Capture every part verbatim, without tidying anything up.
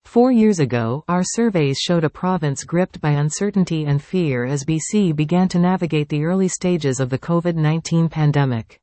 Four years ago, our surveys showed a province gripped by uncertainty and fear as B C began to navigate the early stages of the COVID nineteen pandemic.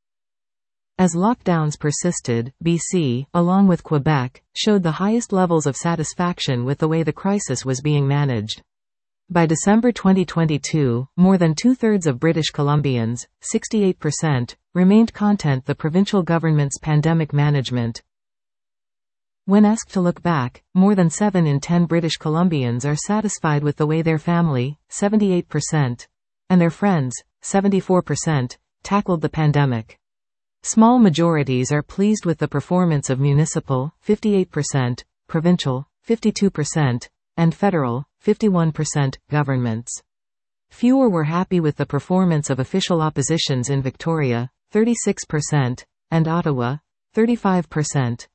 As lockdowns persisted, B C, along with Quebec, showed the highest levels of satisfaction with the way the crisis was being managed. By December twenty twenty-two, more than two-thirds of British Columbians, sixty-eight percent, remained content the provincial government's pandemic management. When asked to look back, more than seven in ten British Columbians are satisfied with the way their family, seventy-eight percent, and their friends, seventy-four percent, tackled the pandemic. Small majorities are pleased with the performance of municipal, fifty-eight percent, provincial, fifty-two percent, and federal, fifty-one percent, governments. Fewer were happy with the performance of official oppositions in Victoria, thirty-six percent, and Ottawa, thirty-five percent.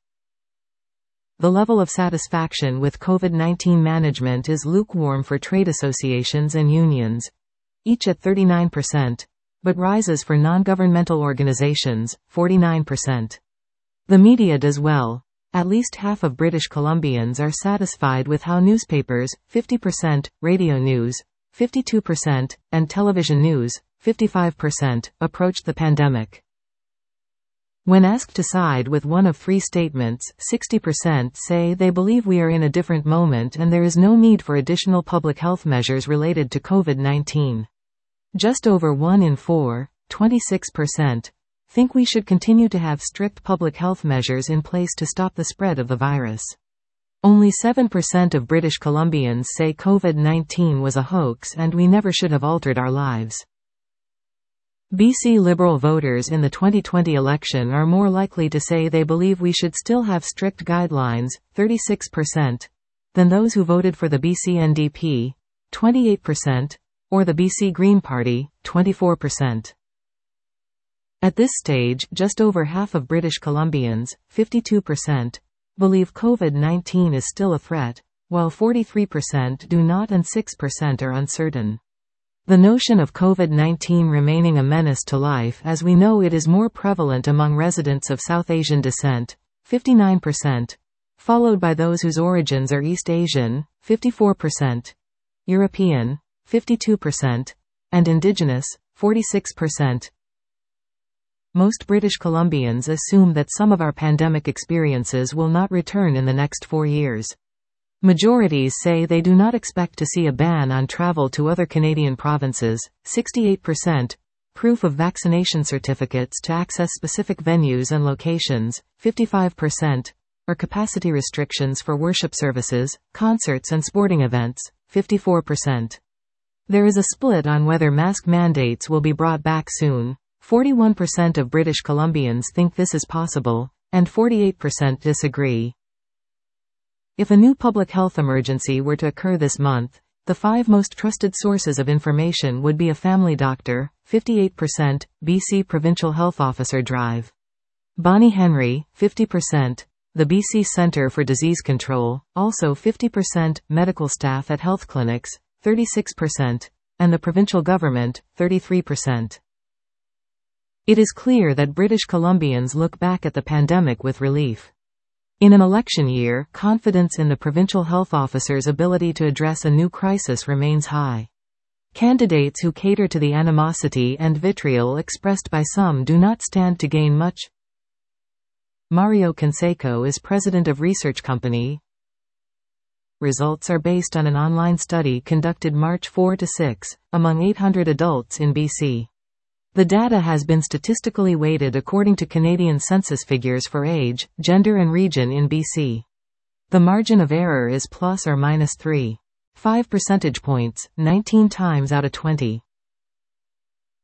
The level of satisfaction with COVID nineteen management is lukewarm for trade associations and unions, each at thirty-nine percent, but rises for non-governmental organizations, forty-nine percent. The media does well. At least half of British Columbians are satisfied with how newspapers, fifty percent, radio news, fifty-two percent, and television news, fifty-five percent, approached the pandemic. When asked to side with one of three statements, sixty percent say they believe we are in a different moment and there is no need for additional public health measures related to COVID nineteen. Just over one in four, twenty-six percent, think we should continue to have strict public health measures in place to stop the spread of the virus. Only seven percent of British Columbians say COVID nineteen was a hoax and we never should have altered our lives. B C Liberal voters in the twenty twenty election are more likely to say they believe we should still have strict guidelines, thirty-six percent, than those who voted for the B C N D P, twenty-eight percent, or the B C Green Party, twenty-four percent. At this stage, just over half of British Columbians, fifty-two percent, believe COVID nineteen is still a threat, while forty-three percent do not and six percent are uncertain. The notion of COVID nineteen remaining a menace to life as we know it is more prevalent among residents of South Asian descent, fifty-nine percent, followed by those whose origins are East Asian, fifty-four percent, European, fifty-two percent, and Indigenous, forty-six percent. Most British Columbians assume that some of our pandemic experiences will not return in the next four years. Majorities say they do not expect to see a ban on travel to other Canadian provinces, sixty-eight percent, proof of vaccination certificates to access specific venues and locations, fifty-five percent, or capacity restrictions for worship services, concerts and sporting events, fifty-four percent. There is a split on whether mask mandates will be brought back soon. forty-one percent of British Columbians think this is possible, and forty-eight percent disagree. If a new public health emergency were to occur this month, the five most trusted sources of information would be a family doctor, fifty-eight percent, B C Provincial Health Officer Drive. Bonnie Henry, fifty percent, the B C Centre for Disease Control, also fifty percent, medical staff at health clinics, thirty-six percent, and the provincial government, thirty-three percent. It is clear that British Columbians look back at the pandemic with relief. In an election year, confidence in the provincial health officer's ability to address a new crisis remains high. Candidates who cater to the animosity and vitriol expressed by some do not stand to gain much. Mario Canseco is president of research company. Results are based on an online study conducted March fourth to sixth, among eight hundred adults in B C. The data has been statistically weighted according to Canadian census figures for age, gender and region in B C. The margin of error is plus or minus three point five percentage points, nineteen times out of twenty.